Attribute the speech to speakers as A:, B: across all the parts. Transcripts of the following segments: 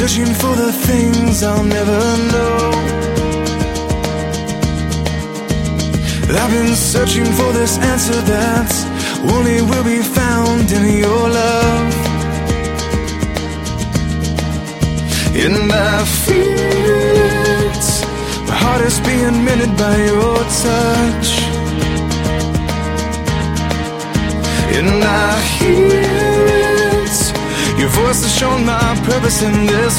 A: searching for the things I'll never know. I've been searching for this answer that only will be found in your love. And I feel it, my heart is being mended by your touch. And I hear it, your voice has shown my purpose in this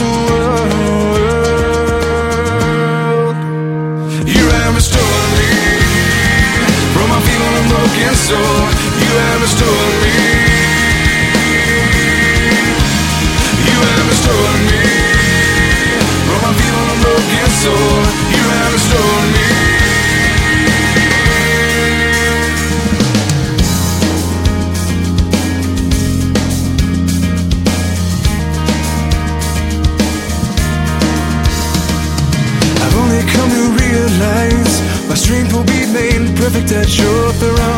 A: world. You have restored me from my feeble and broken soul. You have restored me. You have restored me from my feeble and broken soul. You have restored me. I've only come to realize my strength will be made perfect at your throne.